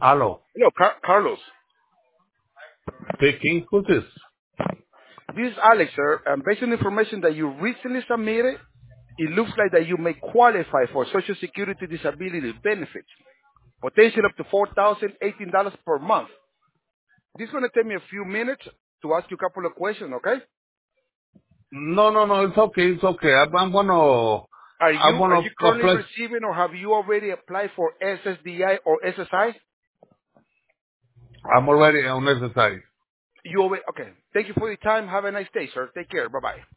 Hello. Hello, Carlos. Speaking. Who's this? This is Alex, sir. Based on information that you recently submitted, it looks like that you may qualify for Social Security disability benefits, potentially up to $4,018 per month. This is going to take me a few minutes to ask you a couple of questions, okay? No, no, no. It's okay. It's okay. I'm gonna Are you currently apply. receiving or have you already applied for SSDI or SSI? I'm already on exercise. Okay. Thank you for your time. Have a nice day, sir. Take care. Bye-bye.